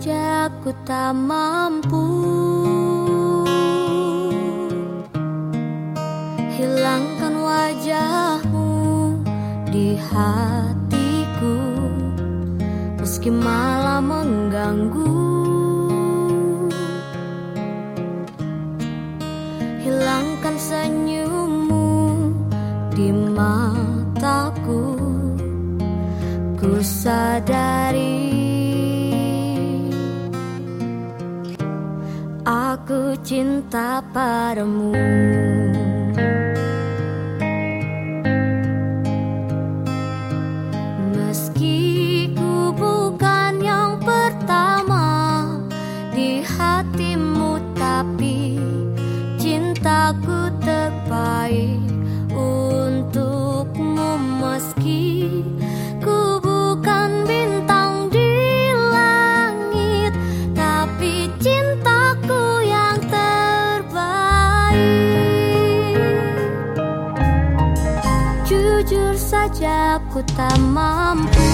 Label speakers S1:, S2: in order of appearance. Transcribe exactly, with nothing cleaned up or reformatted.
S1: saja ku tak mampu hilangkan wajahmu di hatiku, meski malah mengganggu. Hilangkan senyummu di mataku, ku sadari aku cinta padamu. Meski ku bukan yang pertama di hatimu, tapi cintaku terbaik untukmu. Meski ku bukan bintang di langit, tapi cintaku yang terbaik. Jujur saja ku tak mampu